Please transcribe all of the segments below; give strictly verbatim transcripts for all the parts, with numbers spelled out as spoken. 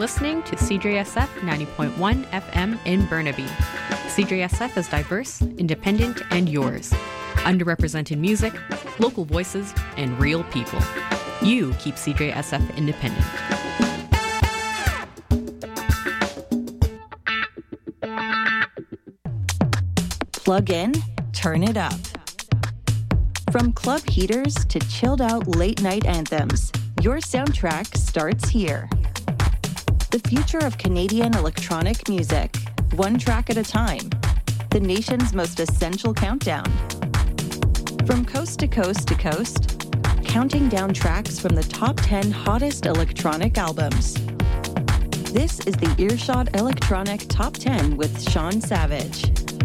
listening to C J S F ninety point one F M in Burnaby. C J S F is diverse, independent, and yours. Underrepresented music, local voices, and real people. You keep C J S F independent. Plug in, turn it up. From club heaters to chilled out late night anthems, your soundtrack starts here. The future of Canadian electronic music, one track at a time. The nation's most essential countdown. From coast to coast to coast, counting down tracks from the top ten hottest electronic albums. This is the Earshot Electronic Top ten with Sean Savage.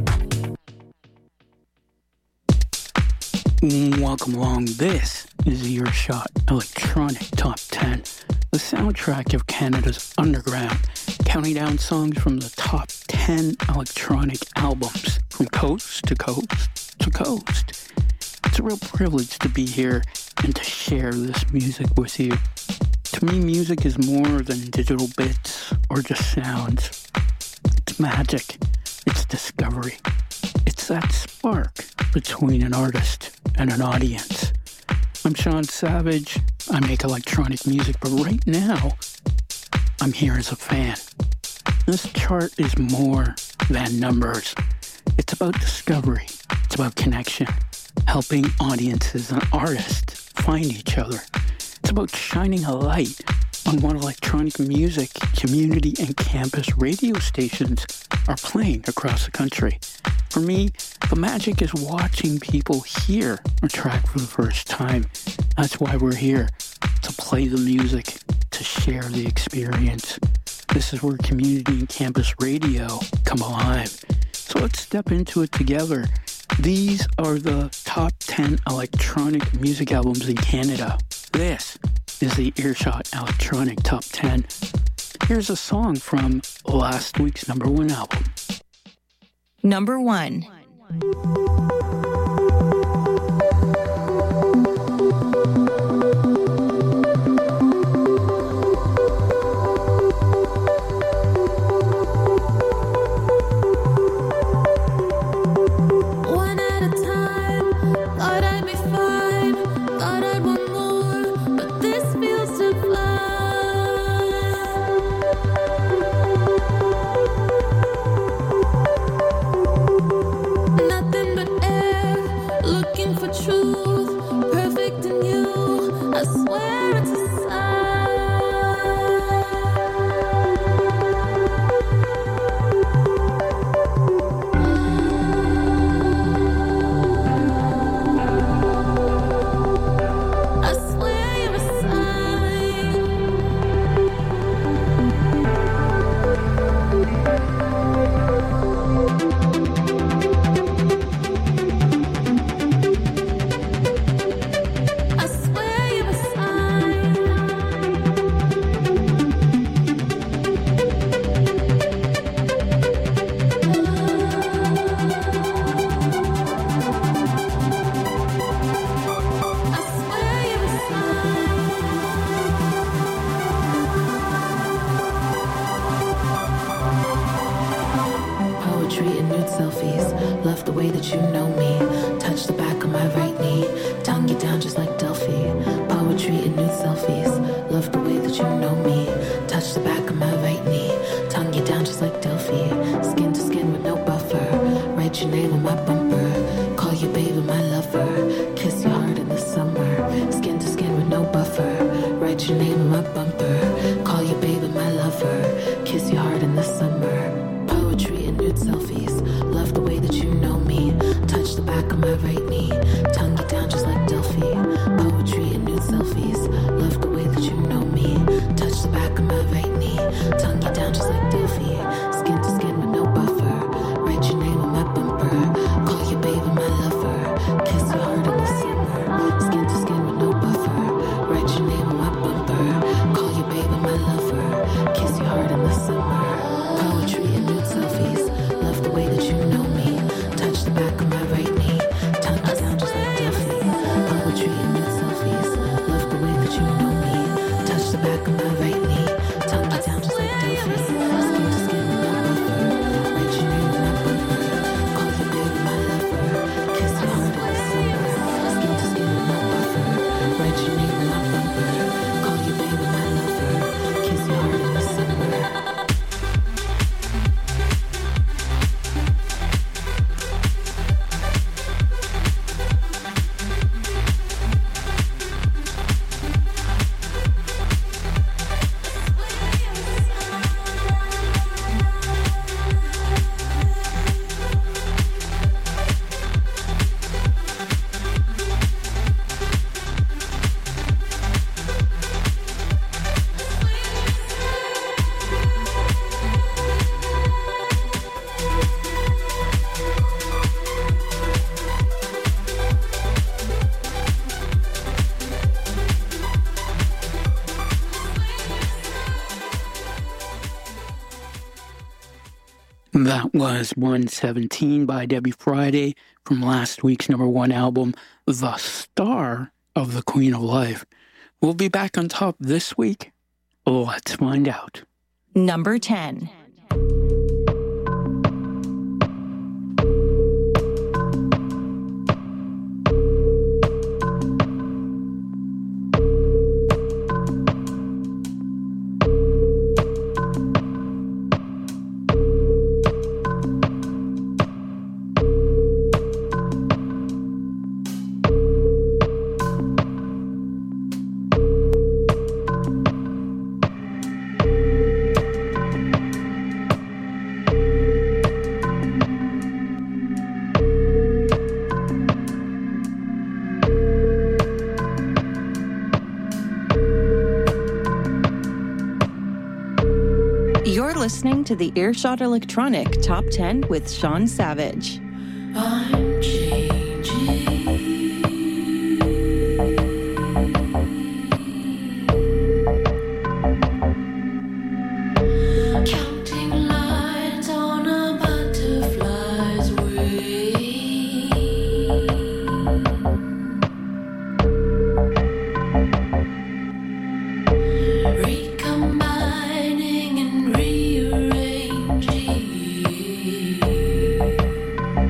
Welcome along. This is the Earshot Electronic Top ten, the soundtrack of Canada's underground, counting down songs from the top ten electronic albums from coast to coast to coast. It's a real privilege to be here and to share this music with you. To me, music is more than digital bits or just sounds. It's magic. It's discovery. It's that spark between an artist and an audience. I'm Sean Savage. I make electronic music, but right now, I'm here as a fan. This chart is more than numbers. It's about discovery. It's about connection, helping audiences and artists find each other. It's about shining a light on what electronic music, community, and campus radio stations are playing across the country. For me, the magic is watching people hear a track for the first time. That's why we're here, to play the music, to share the experience. This is where community and campus radio come alive. So let's step into it together. These are the top ten electronic music albums in Canada. This is the Earshot Electronic Top ten. Here's a song from last week's number one album. Number one. Touch the back of my right knee, tongue me down just like That was one seventeen by Debbie Friday from last week's number one album, The Star of the Queen of Life. We'll be back on top this week. Let's find out. Number ten. Listening to the Earshot Electronic Top ten with Sean Savage. I'm changing. Counting lines on a butterfly's wing. Recombining and rearranging.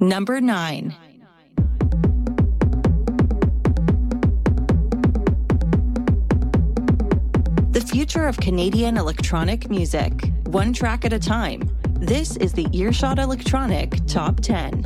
Number nine. The future of Canadian electronic music, one track at a time. This is the Earshot Electronic Top ten.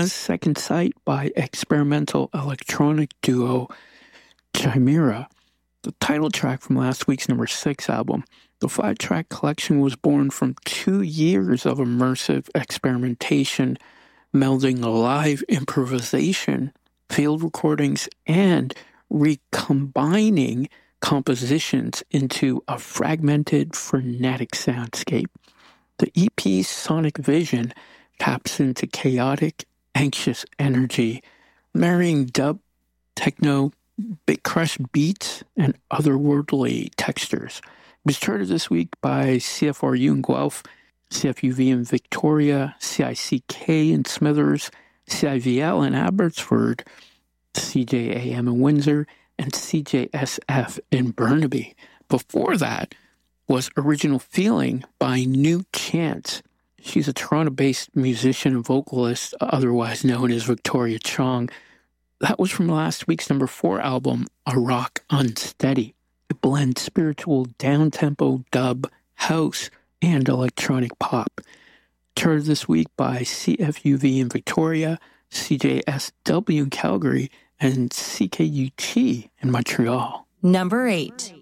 was Second Sight by experimental electronic duo Chimera, the title track from last week's number six album. The five-track collection was born from two years of immersive experimentation, melding live improvisation, field recordings, and recombining compositions into a fragmented, frenetic soundscape. The E P's sonic vision taps into chaotic, anxious energy, marrying dub, techno, bit crush beats, and otherworldly textures. It was charted this week by C F R U in Guelph, C F U V in Victoria, C I C K in Smithers, C I V L in Abbotsford, C J A M in Windsor, and C J S F in Burnaby. Before that was Original Feeling by New Chance. She's a Toronto-based musician and vocalist, otherwise known as Victoria Chong. That was from last week's number four album, A Rock Unsteady. It blends spiritual down-tempo dub, house, and electronic pop. Charted this week by C F U V in Victoria, C J S W in Calgary, and C K U T in Montreal. Number eight.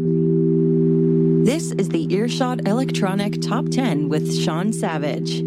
This is the Earshot Electronic Top ten with Sean Savage.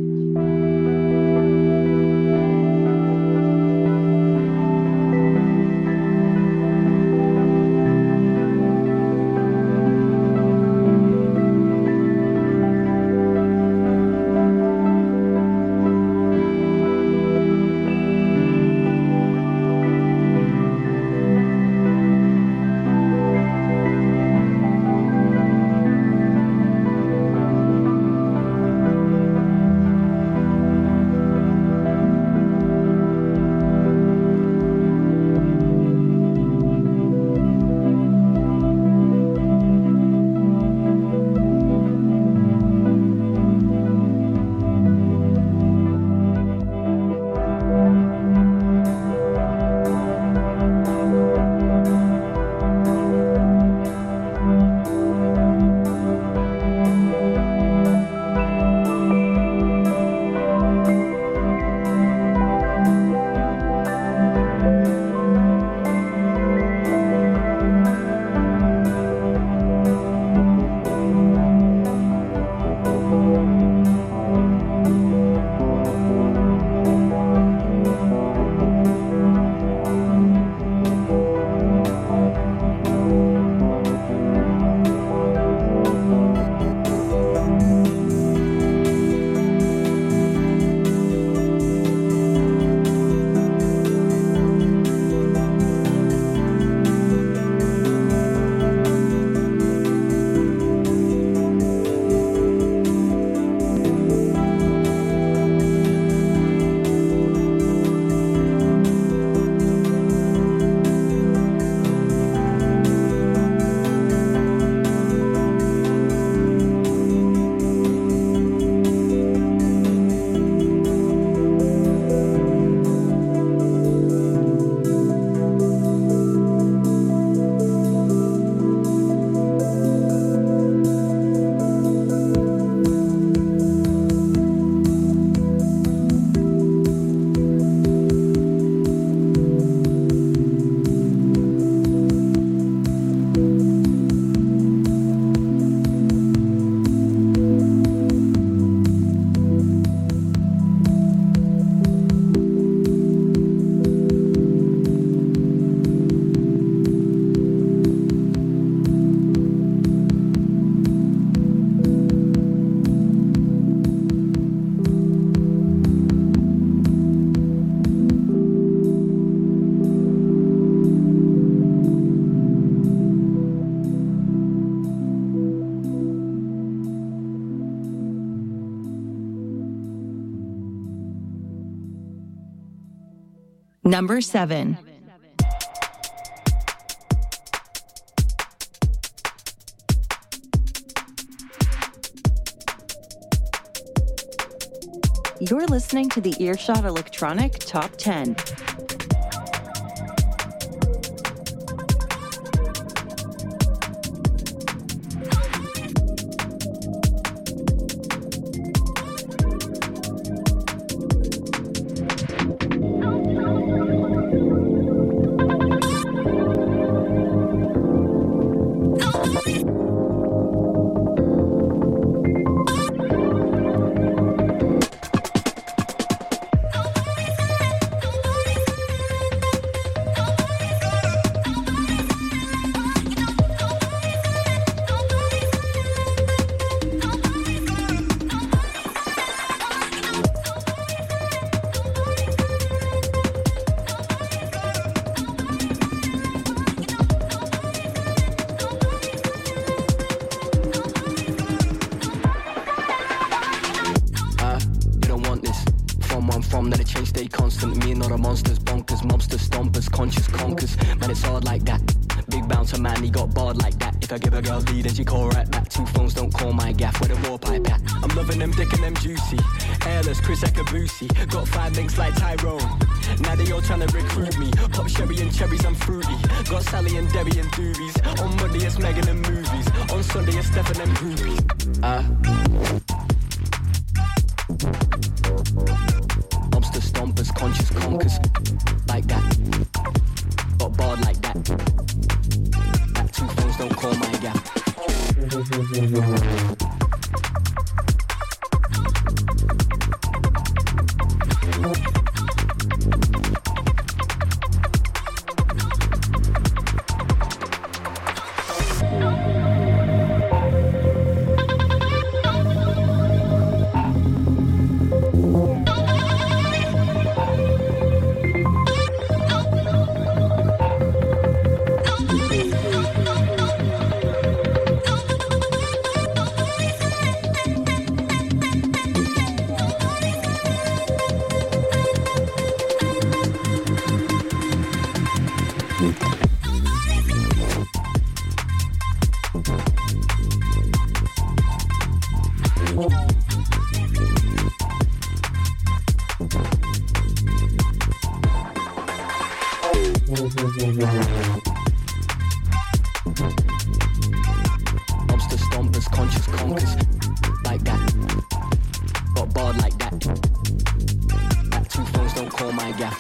Number seven. You're listening to the Earshot Electronic Top ten. monsters, bonkers, mobsters, stompers, conscious conkers. Man, it's hard like that. Big bouncer man, he got barred like that. If I give a girl D, then she call right back. Two phones don't call my gaff, where the raw pipe at. I'm loving them, dick and them juicy. Airless, Chris Ekabusi. Got five links like Tyrone. Now they all trying to recruit me. Pop sherry and cherries, I'm fruity. Got Sally and Debbie and doobies. On Monday it's Megan and movies. On Sunday it's Stephen and groupies. Ah. Mobster stompers, conscious conkers. Like that. Got barred like that. That two phones don't call my gap. Mobster stompers, conscious conkers. Like that. Got barred like that. That two phones don't call my gaff.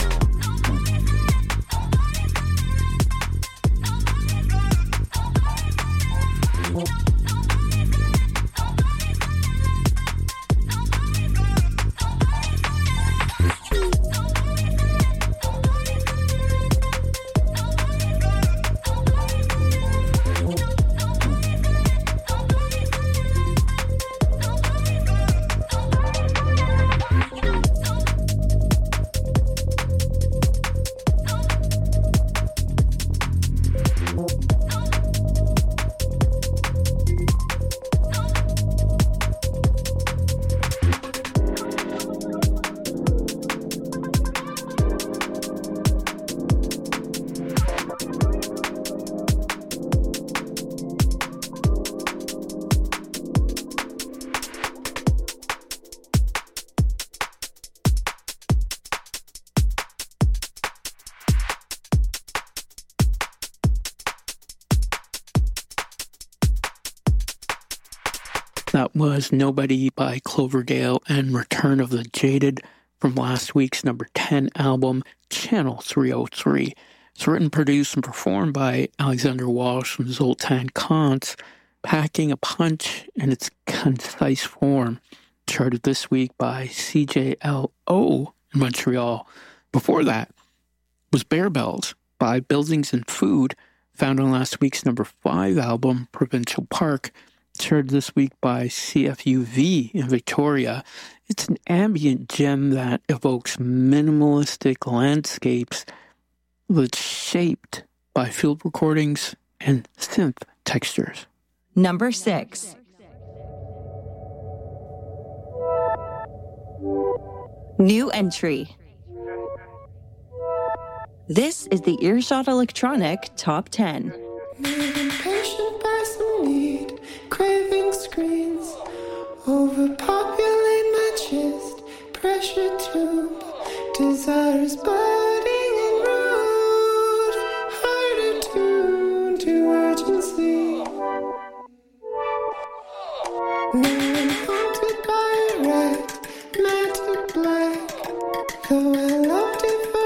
That was Nobody by Cloverdale and Return of the Jaded from last week's number ten album, Channel three oh three. It's written, produced, and performed by Alexander Walsh and Zoltan Kantz, packing a punch in its concise form. Charted this week by C J L O in Montreal. Before that was Bear Bells by Buildings and Food, found on last week's number five album, Provincial Park. Charted this week by C F U V in Victoria. It's an ambient gem that evokes minimalistic landscapes that's shaped by field recordings and synth textures. Number six. New entry. This is the Earshot Electronic Top ten. Impatient by some need, craving screens, overpopulate my chest, pressure tube, desires by